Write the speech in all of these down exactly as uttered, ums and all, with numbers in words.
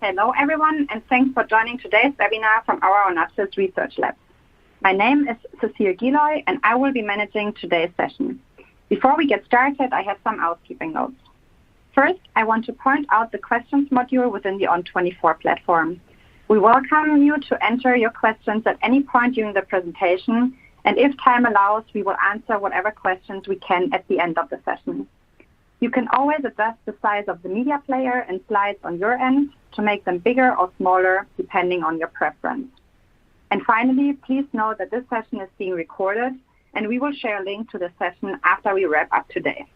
Hello, everyone, and thanks for joining today's webinar from our ONAPSIS Research Lab. My name is Cecile Giloy, and I will be managing today's session. Before we get started, I have some housekeeping notes. First, I want to point out the questions module within the O N twenty-four platform. We welcome you to enter your questions at any point during the presentation, and if time allows, we will answer whatever questions we can at the end of the session. You can always adjust the size of the media player and slides on your end to make them bigger or smaller, depending on your preference. And finally, please note that this session is being recorded, and we will share a link to the session after we wrap up today.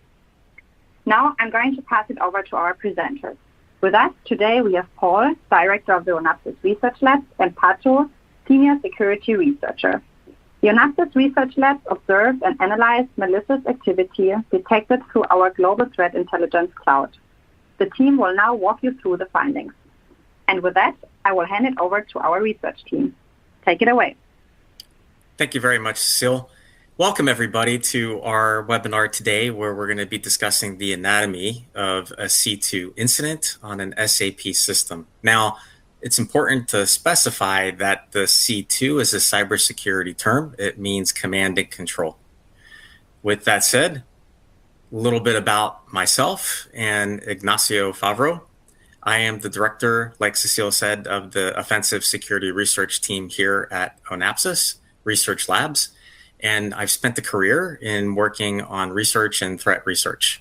Now, I'm going to pass it over to our presenters. With us today, we have Paul, Director of the ONAPSIS Research Lab, and Pato, Senior Security Researcher. The ONAPSIS Research Labs observed and analyzed malicious activity detected through our Global Threat Intelligence Cloud. The team will now walk you through the findings. And with that, I will hand it over to our research team. Take it away. Thank you very much, Cecile. Welcome, everybody, to our webinar today, where we're going to be discussing the anatomy of a C two incident on an S A P system. Now, it's important to specify that the C two is a cybersecurity term. It means command and control. With that said, a little bit about myself and Ignacio Favro. I am the director, like Cecile said, of the Offensive Security Research team here at ONAPSIS Research Labs. And I've spent a career in working on research and threat research.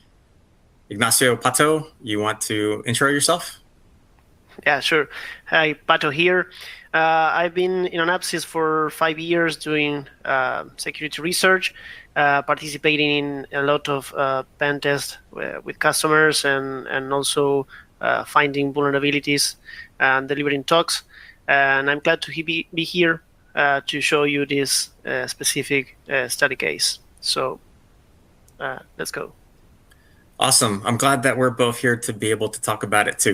Ignacio, Pato, you want to intro yourself? Yeah, sure. Hi, Pato here. Uh, I've been in ONAPSIS for five years doing uh, security research, uh, participating in a lot of uh, pen tests uh, with customers and, and also uh, finding vulnerabilities and delivering talks. And I'm glad to be, be here uh, to show you this uh, specific uh, study case. So uh, let's go. Awesome. I'm glad that we're both here to be able to talk about it too.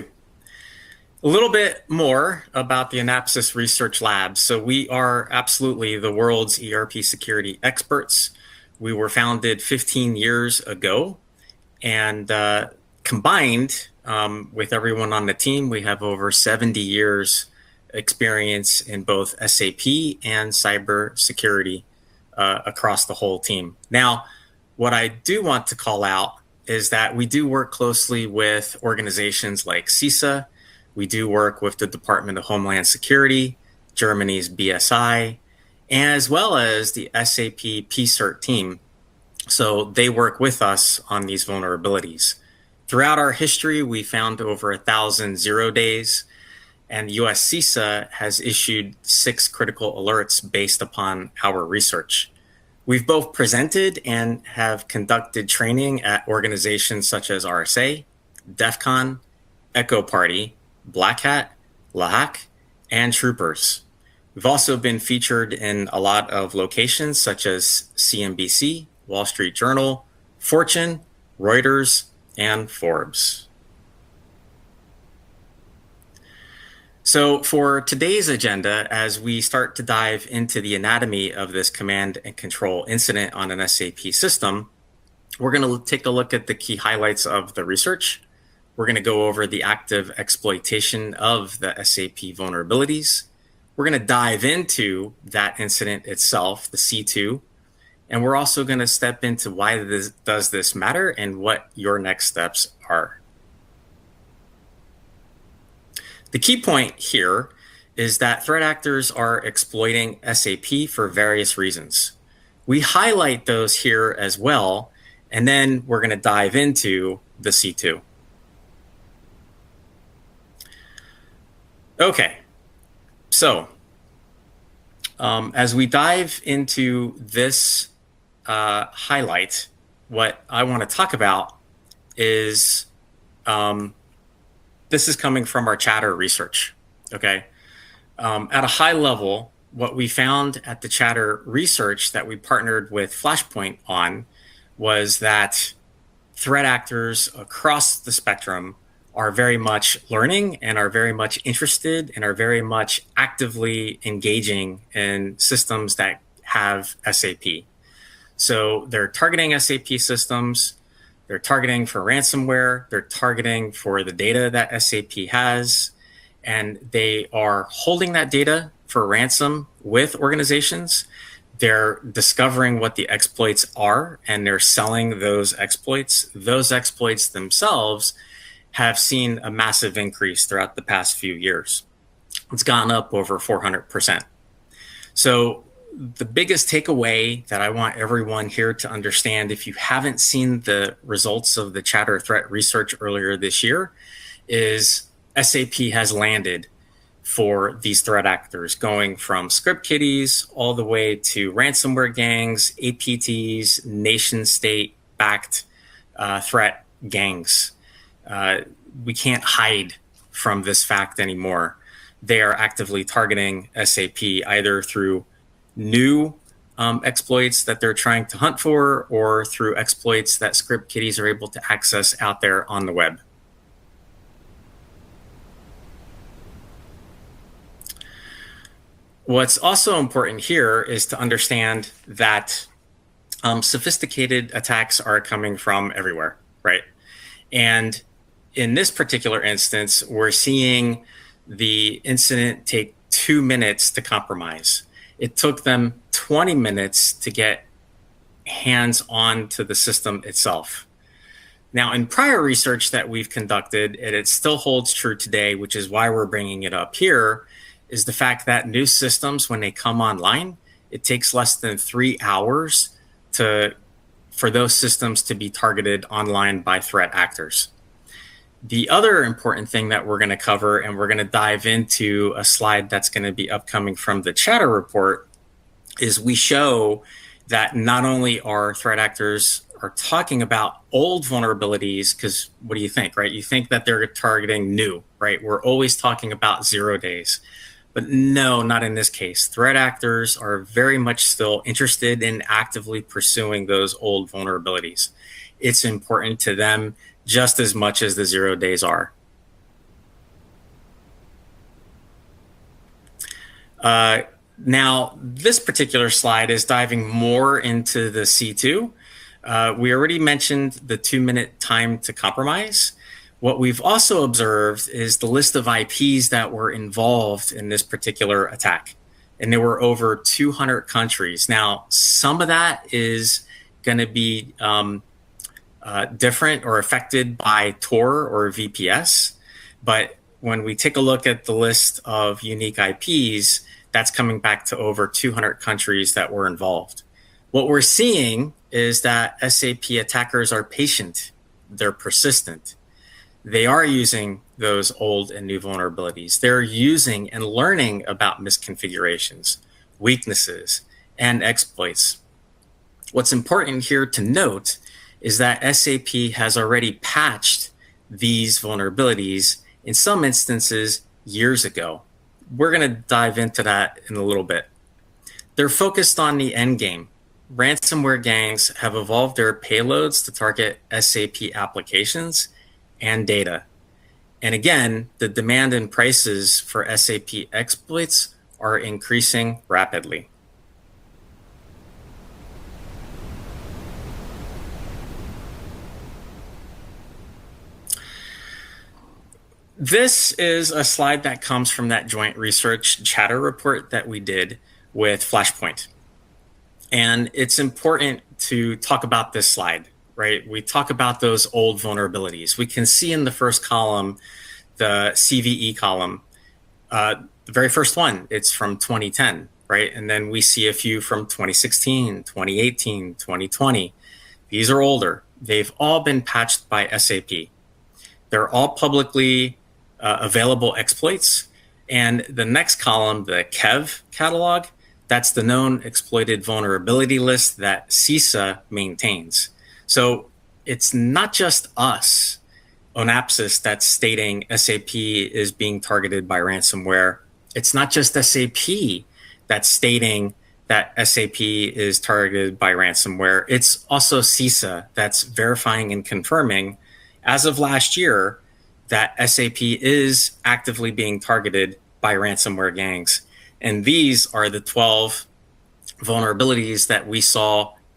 A little bit more about the ONAPSIS Research Labs. So we are absolutely the world's E R P security experts. We were founded fifteen years ago, and uh, combined um, with everyone on the team, we have over seventy years experience in both S A P and cybersecurity uh, across the whole team. Now, what I do want to call out is that we do work closely with organizations like CISA. We do work with the Department of Homeland Security, Germany's B S I, as well as the S A P P CERT team. So they work with us on these vulnerabilities. Throughout our history, we found over a thousand zero days, and U S CISA has issued six critical alerts based upon our research. We've both presented and have conducted training at organizations such as R S A, DEF CON, Echo Party, Black Hat, LAHAK, and Troopers. We've also been featured in a lot of locations such as C N B C, Wall Street Journal, Fortune, Reuters, and Forbes. So for today's agenda, as we start to dive into the anatomy of this command and control incident on an S A P system, we're going to take a look at the key highlights of the research. We're going to go over the active exploitation of the S A P vulnerabilities. We're going to dive into that incident itself, the C two, and we're also going to step into why this, does this matter and what your next steps are. The key point here is that threat actors are exploiting S A P for various reasons. We highlight those here as well, and then we're going to dive into the C two. Okay, so um, as we dive into this uh, highlight, what I want to talk about is um, this is coming from our chatter research, okay? Um, at a high level, what we found at the chatter research that we partnered with Flashpoint on was that threat actors across the spectrum are very much learning and are very much interested and are very much actively engaging in systems that have S A P. So they're targeting S A P systems. They're targeting for ransomware. They're targeting for the data that S A P has. And they are holding that data for ransom with organizations. They're discovering what the exploits are, and they're selling those exploits. Those exploits themselves have seen a massive increase throughout the past few years. It's gone up over four hundred percent. So the biggest takeaway that I want everyone here to understand, if you haven't seen the results of the Chatter threat research earlier this year, is S A P has landed for these threat actors, going from script kiddies all the way to ransomware gangs, A P Ts, nation state backed uh, threat gangs. Uh, we can't hide from this fact anymore. They are actively targeting S A P either through new um, exploits that they're trying to hunt for, or through exploits that script kiddies are able to access out there on the web. What's also important here is to understand that um, sophisticated attacks are coming from everywhere, right? And in this particular instance, we're seeing the incident take two minutes to compromise. It took them twenty minutes to get hands on to the system itself. Now, in prior research that we've conducted, and it still holds true today, which is why we're bringing it up here, is the fact that new systems, when they come online, it takes less than three hours to for those systems to be targeted online by threat actors. The other important thing that we're going to cover, and we're going to dive into a slide that's going to be upcoming from the Chatter report, is we show that not only are threat actors are talking about old vulnerabilities, because what do you think, right? You think that they're targeting new, right? We're always talking about zero days. But no, not in this case. Threat actors are very much still interested in actively pursuing those old vulnerabilities. It's important to them just as much as the zero days are. Uh, now, this particular slide is diving more into the C two. Uh, we already mentioned the two-minute time to compromise. What we've also observed is the list of I Ps that were involved in this particular attack. And there were over two hundred countries. Now, some of that is going to be um, uh, different or affected by Tor or V P S. But when we take a look at the list of unique I Ps, that's coming back to over two hundred countries that were involved. What we're seeing is that S A P attackers are patient. They're persistent. They are using those old and new vulnerabilities. They're using and learning about misconfigurations, weaknesses, and exploits. What's important here to note is that S A P has already patched these vulnerabilities, in some instances, years ago. We're going to dive into that in a little bit. They're focused on the end game. Ransomware gangs have evolved their payloads to target S A P applications and data. And again, the demand and prices for S A P exploits are increasing rapidly. This is a slide that comes from that joint research Chatter report that we did with Flashpoint. And it's important to talk about this slide, right? We talk about those old vulnerabilities. We can see in the first column, the C V E column, uh, the very first one, it's from twenty ten, right? And then we see a few from twenty sixteen, twenty eighteen, twenty twenty. These are older. They've all been patched by S A P. They're all publicly uh, available exploits. And the next column, the KEV catalog, that's the known exploited vulnerability list that CISA maintains. So it's not just us, Onapsis, that's stating S A P is being targeted by ransomware. It's not just S A P that's stating that S A P is targeted by ransomware. It's also CISA that's verifying and confirming, as of last year, that S A P is actively being targeted by ransomware gangs. And these are the twelve vulnerabilities that we saw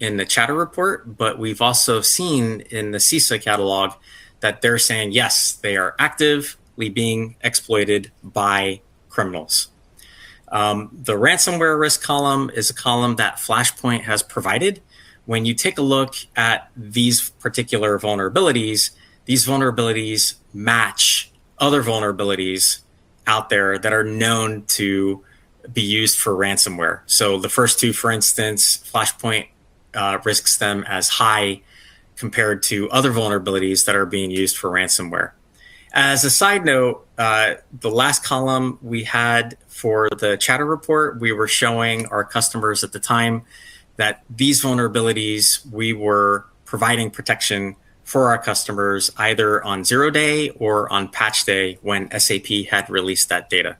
in the Chatter report, but we've also seen in the CISA catalog that they're saying, yes, they are actively being exploited by criminals. Um, the ransomware risk column is a column that Flashpoint has provided. When you take a look at these particular vulnerabilities, these vulnerabilities match other vulnerabilities out there that are known to be used for ransomware. So the first two, for instance, Flashpoint uh, risks them as high compared to other vulnerabilities that are being used for ransomware. As a side note, uh, the last column we had for the Chatter report, we were showing our customers at the time that these vulnerabilities, we were providing protection for our customers either on zero day or on patch day when S A P had released that data.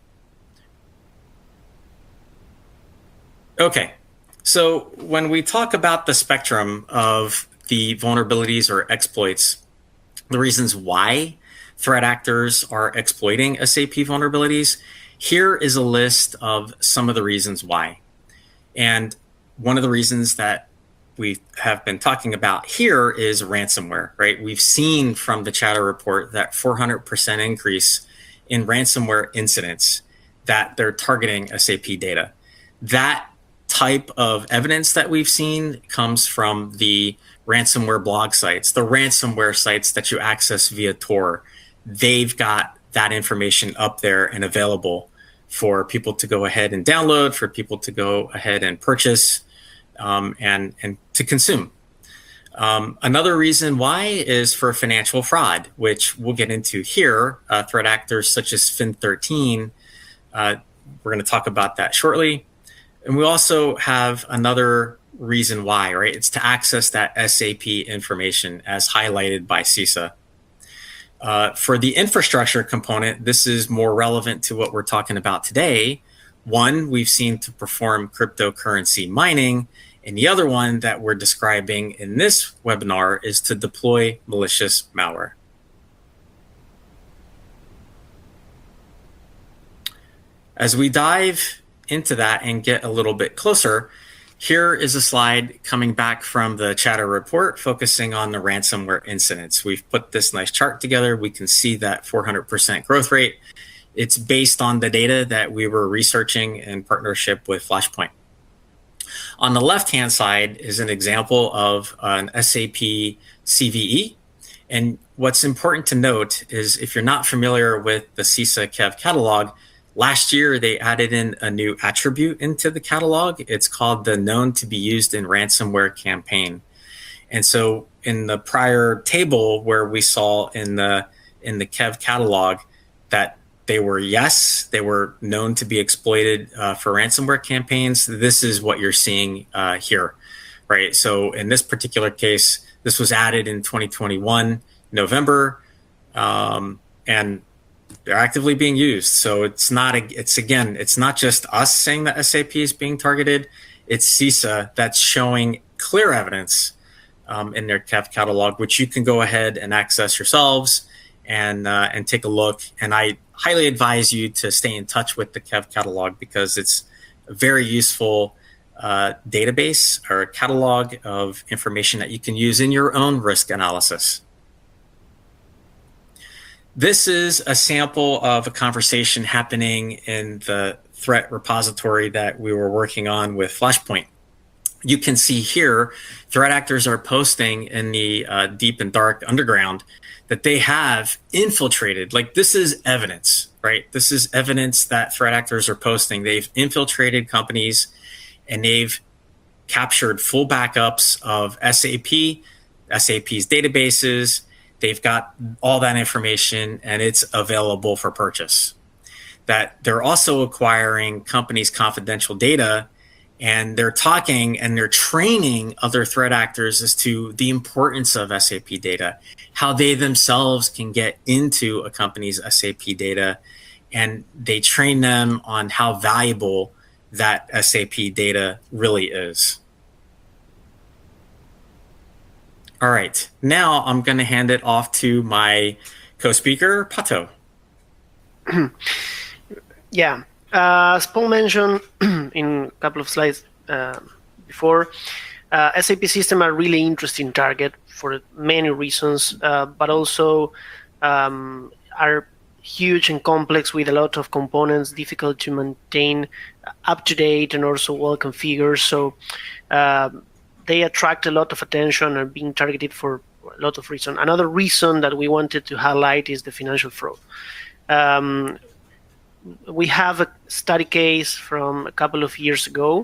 Okay, so when we talk about the spectrum of the vulnerabilities or exploits, the reasons why threat actors are exploiting S A P vulnerabilities, here is a list of some of the reasons why. And one of the reasons that we have been talking about here is ransomware, right? We've seen from the Chatter report that four hundred percent increase in ransomware incidents that they're targeting S A P data. That type of evidence that we've seen comes from the ransomware blog sites, the ransomware sites that you access via Tor. They've got that information up there and available for people to go ahead and download, for people to go ahead and purchase um, and, and to consume. Um, another reason why is for financial fraud, which we'll get into here. Uh, threat actors such as Fin thirteen, uh, we're going to talk about that shortly. And we also have another reason why, right? It's to access that S A P information as highlighted by CISA. Uh, for the infrastructure component, this is more relevant to what we're talking about today. One, we've seen to perform cryptocurrency mining, and the other one that we're describing in this webinar is to deploy malicious malware. As we dive into that and get a little bit closer, here is a slide coming back from the Chatter report focusing on the ransomware incidents. We've put this nice chart together. We can see that four hundred percent growth rate. It's based on the data that we were researching in partnership with Flashpoint. On the left-hand side is an example of an S A P C V E. And what's important to note is if you're not familiar with the CISA Kev catalog, last year, they added in a new attribute into the catalog. It's called the known to be used in ransomware campaign. And so in the prior table where we saw in the in the Kev catalog that they were, yes, they were known to be exploited uh, for ransomware campaigns, this is what you're seeing uh, here, right? So in this particular case, this was added in twenty twenty-one, November, um, and they're actively being used. So it's not, a, it's again, it's not just us saying that S A P is being targeted. It's CISA that's showing clear evidence um, in their Kev catalog, which you can go ahead and access yourselves and uh, and take a look. And I highly advise you to stay in touch with the Kev catalog because it's a very useful uh, database or a catalog of information that you can use in your own risk analysis. This is a sample of a conversation happening in the threat repository that we were working on with Flashpoint. You can see here, threat actors are posting in the uh, deep and dark underground that they have infiltrated. Like this is evidence, right? This is evidence that threat actors are posting. They've infiltrated companies and they've captured full backups of S A P, S A P's databases. They've got all that information and it's available for purchase. That they're also acquiring companies' confidential data and they're talking and they're training other threat actors as to the importance of S A P data, how they themselves can get into a company's S A P data, and they train them on how valuable that S A P data really is. All right, now I'm going to hand it off to my co-speaker, Pato. Yeah, uh, as Paul mentioned in a couple of slides uh, before, Uh, S A P systems are really interesting target for many reasons, uh, but also um, are huge and complex with a lot of components, difficult to maintain, up to date, and also well configured. So uh, they attract a lot of attention and are being targeted for a lot of reasons. Another reason that we wanted to highlight is the financial fraud. Um, we have a study case from a couple of years ago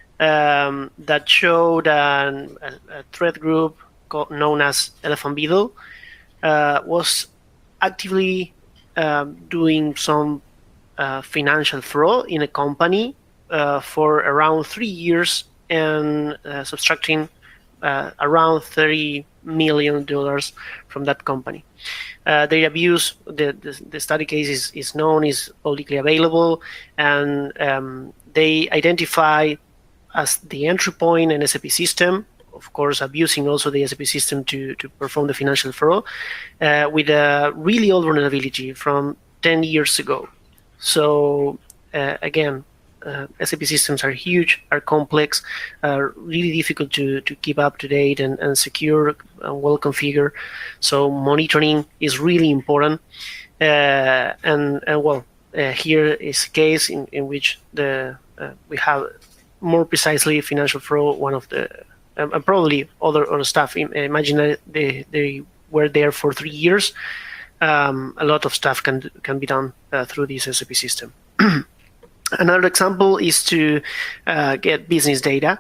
um, that showed an, a, a threat group called, known as Elephant Beetle uh, was actively um, doing some uh, financial fraud in a company uh, for around three years and uh, subtracting uh, around thirty million dollars from that company. Uh, the abuse, the, the, the study case is, is known, is publicly available, and um, they identify as the entry point an S A P system, of course abusing also the S A P system to, to perform the financial fraud, uh, with a really old vulnerability from ten years ago. So uh, again, uh, S A P systems are huge, are complex, are really difficult to, to keep up to date and, and secure and well configured. So monitoring is really important. Uh, and, and well, uh, here is a case in, in which the uh, we have more precisely financial fraud, one of the, um, and probably other, other stuff. Imagine that they, they were there for three years. Um, a lot of stuff can, can be done uh, through this S A P system. Another example is to uh, get business data.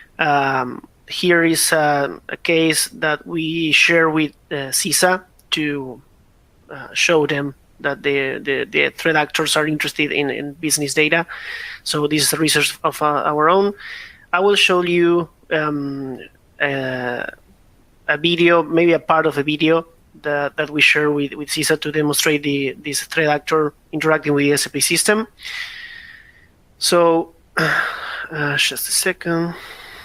Um, here is uh, a case that we share with uh, CISA to uh, show them that the, the, the threat actors are interested in, in business data. So this is a research of uh, our own. I will show you um, uh, a video, maybe a part of a video that, that we share with, with CISA to demonstrate the, this threat actor interacting with the S A P system. So, uh, just a second.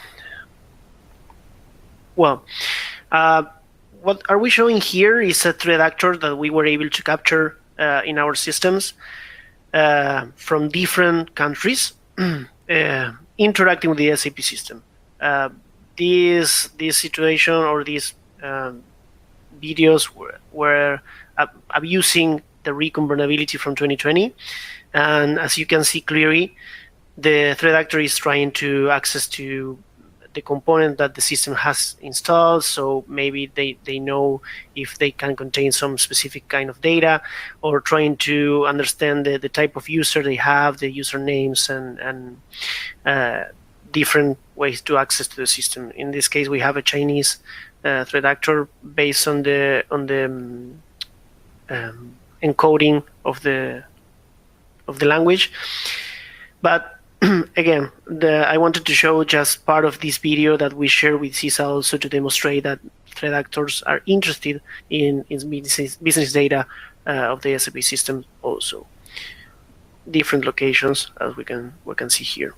Well, uh, what are we showing here is a threat actor that we were able to capture uh, in our systems uh, from different countries uh, interacting with the S A P system. Uh, this, this situation or these um, videos were, were ab abusing the Recon vulnerability from twenty twenty. And as you can see clearly, the threat actor is trying to access to the component that the system has installed. So maybe they, they know if they can contain some specific kind of data, or trying to understand the, the type of user they have, the usernames, and, and uh, different ways to access to the system. In this case, we have a Chinese uh, threat actor based on the on the um, um, encoding of the of the language. But again, the, I wanted to show just part of this video that we share with CISA also to demonstrate that threat actors are interested in, in business, business data uh, of the S A P system also. Different locations, as we can we can see here.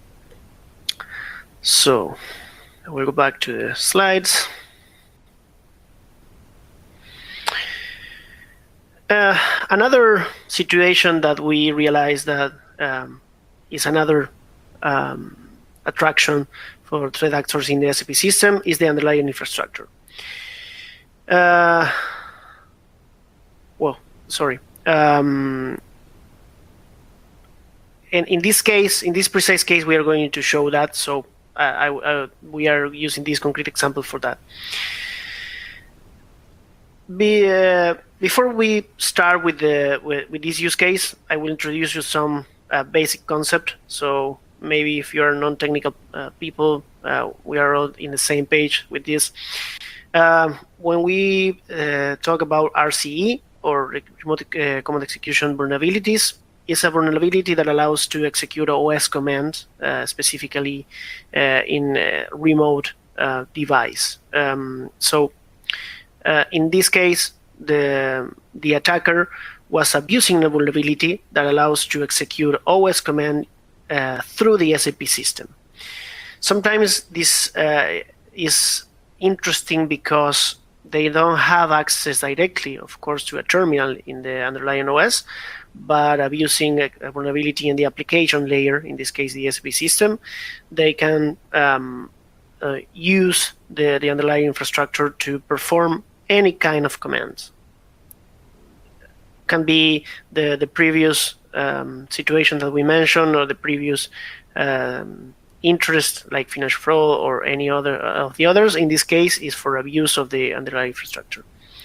So we'll go back to the slides. Uh, another situation that we realized that um, is another um, attraction for threat actors in the S A P system is the underlying infrastructure. Uh, well, sorry. Um, and in this case, in this precise case, we are going to show that. So uh, I, uh, we are using this concrete example for that. Be, uh, before we start with the with, with this use case, I will introduce you some uh, basic concept. So maybe if you are non-technical uh, people, uh, we are all in the same page with this. Uh, when we uh, talk about R C E, or remote uh, command execution vulnerabilities, it's a vulnerability that allows to execute O S commands, uh, specifically uh, in a remote uh, device. Um, so. Uh, in this case, the, the attacker was abusing a vulnerability that allows to execute O S command uh, through the S A P system. Sometimes this uh, is interesting because they don't have access directly, of course, to a terminal in the underlying O S, but abusing a, a vulnerability in the application layer, in this case the S A P system, they can um, uh, use the, the underlying infrastructure to perform any kind of commands. Can be the, the previous um, situation that we mentioned, or the previous um, interest like financial fraud or any other of the others. In this case, is for abuse of the underlying infrastructure.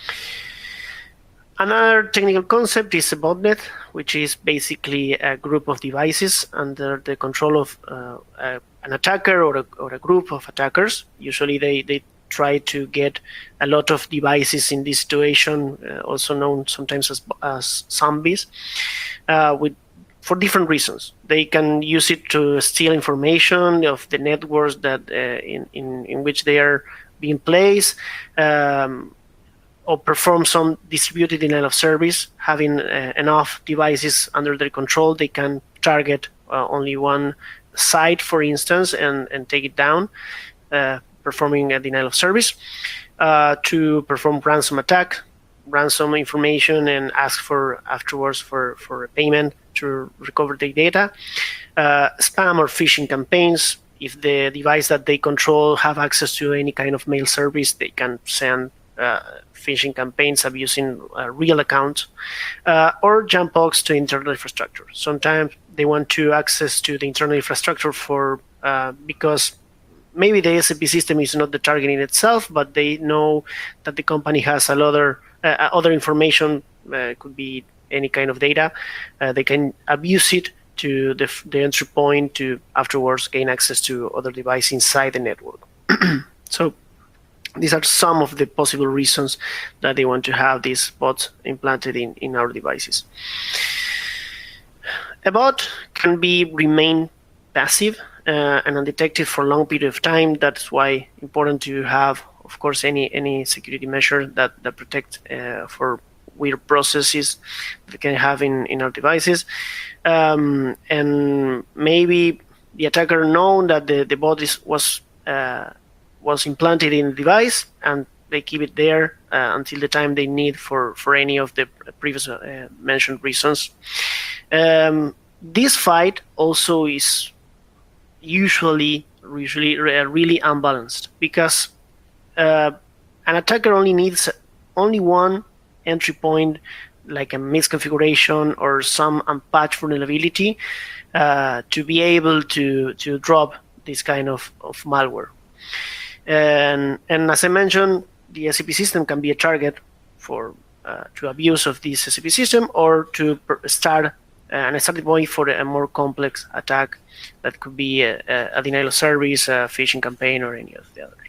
Another technical concept is a botnet, which is basically a group of devices under the control of uh, a, an attacker or a, or a group of attackers. Usually they, they try to get a lot of devices in this situation, uh, also known sometimes as, as zombies, uh, with for different reasons. They can use it to steal information of the networks that uh, in, in, in which they are being placed, um, or perform some distributed denial of service. Having uh, enough devices under their control, they can target uh, only one site, for instance, and, and take it down, uh, performing a denial of service, uh, to perform ransom attack, ransom information, and ask for afterwards for, for a payment to recover the data. Uh, spam or phishing campaigns. If the device that they control have access to any kind of mail service, they can send uh, phishing campaigns abusing uh, real accounts, uh, or jump hogs to internal infrastructure. Sometimes they want to access to the internal infrastructure for uh, because maybe the S A P system is not the target in itself, but they know that the company has a lot of uh, other information, uh, could be any kind of data. Uh, they can abuse it to the, the entry point to afterwards gain access to other devices inside the network. So these are some of the possible reasons that they want to have these bots implanted in, in our devices. A bot can be remain passive uh, and undetected for a long period of time. That's why important to have, of course, any any security measure that, that protect uh, for weird processes that can have in, in our devices. Um, and maybe the attacker known that the, the bot is, was uh, was implanted in the device, and they keep it there uh, until the time they need for, for any of the previous uh, mentioned reasons. Um, this fight also is usually, usually really unbalanced, because uh, an attacker only needs only one entry point, like a misconfiguration or some unpatched vulnerability, uh, to be able to, to drop this kind of, of malware. And, and as I mentioned, the S A P system can be a target for uh, to abuse of this S A P system, or to start uh, an starting point for a more complex attack that could be a, a denial of service, a phishing campaign, or any of the others.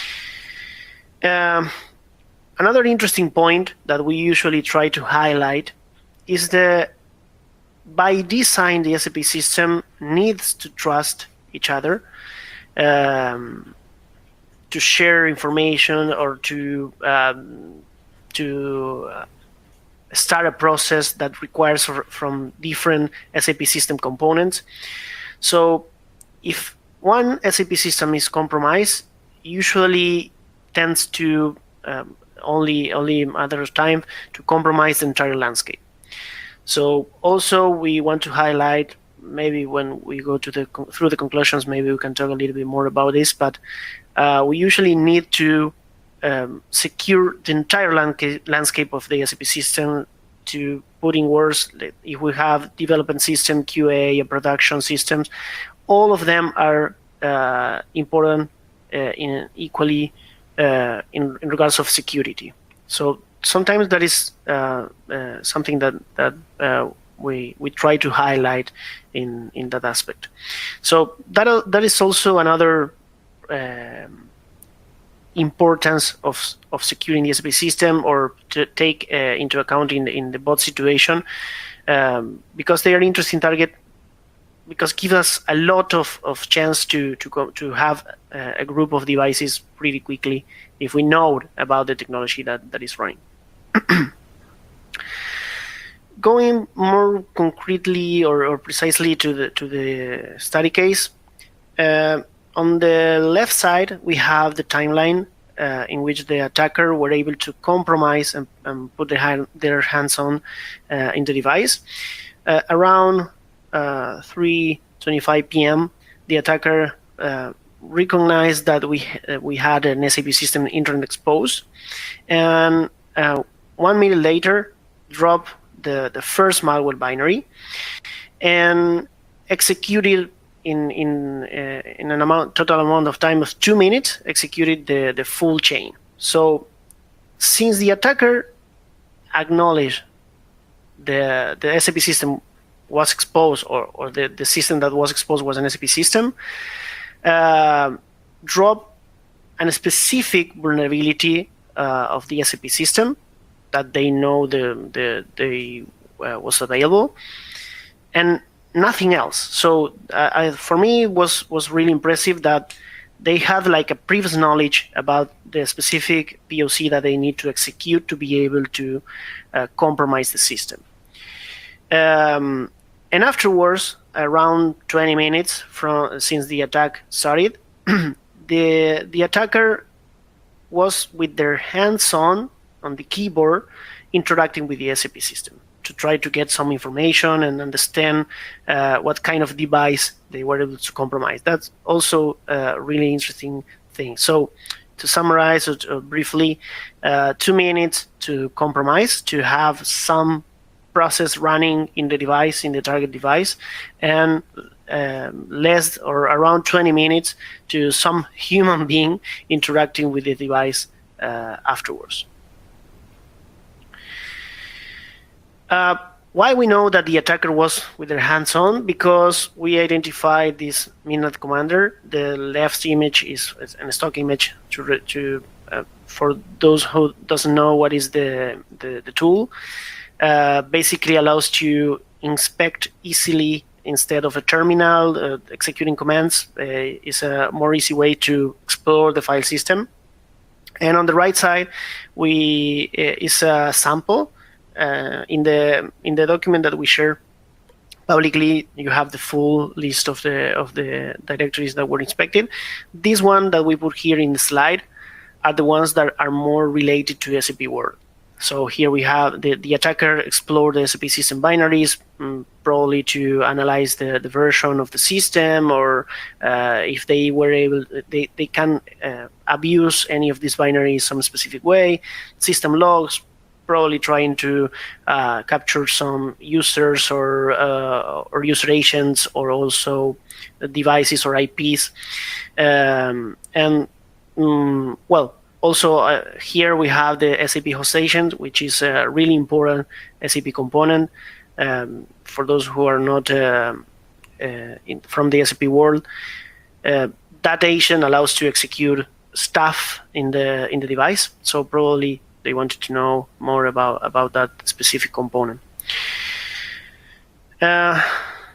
Um, another interesting point that we usually try to highlight is that by design, the S A P system needs to trust each other, um, to share information, or to um, to uh, start a process that requires for, from different S A P system components. So if one S A P system is compromised, usually tends to um, only only a matter of time to compromise the entire landscape. So also we want to highlight, maybe when we go to the through the conclusions, maybe we can talk a little bit more about this, but uh, we usually need to um, secure the entire landscape landscape of the S A P system. To put in words, if we have development system, Q A, and production systems, all of them are uh, important uh, in equally uh, in, in regards of security. So sometimes that is uh, uh, something that that uh, we we try to highlight in in that aspect. So that that is also another um, importance of of securing the S A P system, or to take uh, into account in the, in the bot situation, um, because they are interesting target, because give us a lot of, of chance to to go, to have uh, a group of devices pretty quickly if we know about the technology that, that is running. Going more concretely or, or precisely to the to the study case, uh, on the left side we have the timeline uh, in which the attacker were able to compromise and, and put their, hand, their hands on uh, in the device. Uh, around uh, three twenty-five p m the attacker uh, recognized that we uh, we had an S A P system internet exposed, and uh, one minute later, drop the the first malware binary, and executed in in uh, in an amount total amount of time of two minutes. Executed the the full chain. So, since the attacker acknowledged the the S A P system was exposed, or, or the, the system that was exposed was an S A P system, uh, drop a specific vulnerability uh, of the S A P system that they know the the they uh, was available, and nothing else. So uh, I, for me, it was was really impressive that they had like a previous knowledge about the specific P O C that they need to execute to be able to uh, compromise the system. Um, and afterwards, around twenty minutes from since the attack started, the the attacker was with their hands on on the keyboard interacting with the S A P system to try to get some information and understand uh, what kind of device they were able to compromise. That's also a really interesting thing. So to summarize uh, briefly, uh, two minutes to compromise, to have some process running in the device, in the target device, and um, less or around twenty minutes to some human being interacting with the device uh, afterwards. Uh, why we know that the attacker was with their hands on? Because we identified this Midnight Commander. The left image is a stock image to, to uh, for those who doesn't know what is the, the, the tool. Uh, basically allows to inspect easily instead of a terminal. Uh, executing commands uh, is a more easy way to explore the file system. And on the right side, we uh, is a sample. Uh, in the in the document that we share publicly, you have the full list of the of the directories that were inspected. This one that we put here in the slide are the ones that are more related to S A P world. So here we have the, the attacker explored the S A P system binaries, um, probably to analyze the, the version of the system, or uh, if they were able, they, they can uh, abuse any of these binaries some specific way. System logs, probably trying to uh, capture some users or uh, or user agents, or also devices or I Ps. Um, and, um, well, Also, uh, here we have the S A P host agent, which is a really important S A P component. Um, for those who are not uh, uh, in, from the S A P world, uh, that agent allows to execute stuff in the in the device. So probably they wanted to know more about about that specific component. Uh,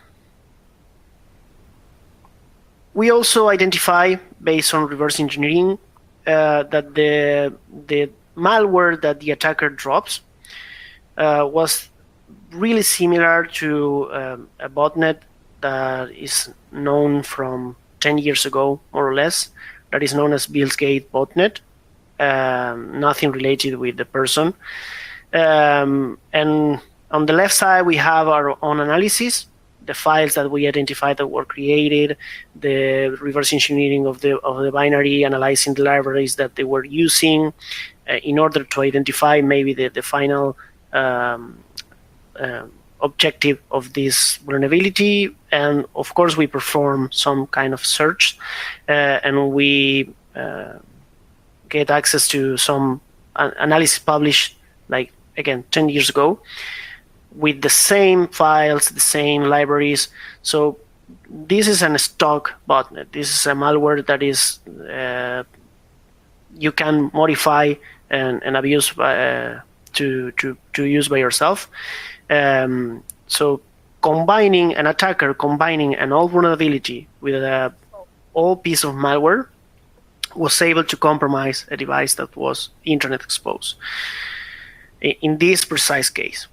we also identify, based on reverse engineering, Uh, that the the malware that the attacker drops uh, was really similar to um, a botnet that is known from ten years ago, more or less, that is known as Billsgate botnet. Um, nothing related with the person. Um, and on the left side, we have our own analysis, the files that we identified that were created, the reverse engineering of the of the binary, analyzing the libraries that they were using uh, in order to identify maybe the, the final um, uh, objective of this vulnerability. And of course, we perform some kind of search uh, and we uh, get access to some uh, analysis published, like, again, ten years ago, with the same files, the same libraries. So this is a stock botnet. This is a malware that is uh, you can modify and, and abuse by, uh, to to to use by yourself. Um, so combining an attacker, combining an old vulnerability with a old piece of malware, was able to compromise a device that was internet exposed. In this precise case.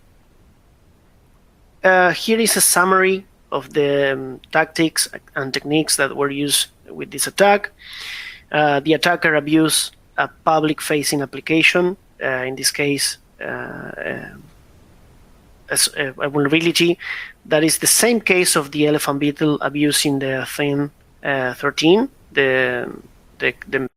Uh, here is a summary of the um, tactics and techniques that were used with this attack. Uh, the attacker abused a public-facing application, uh, in this case, uh, uh, as a, a vulnerability that is the same case of the Elephant Beetle abusing the Thin uh, thirteen. the the, the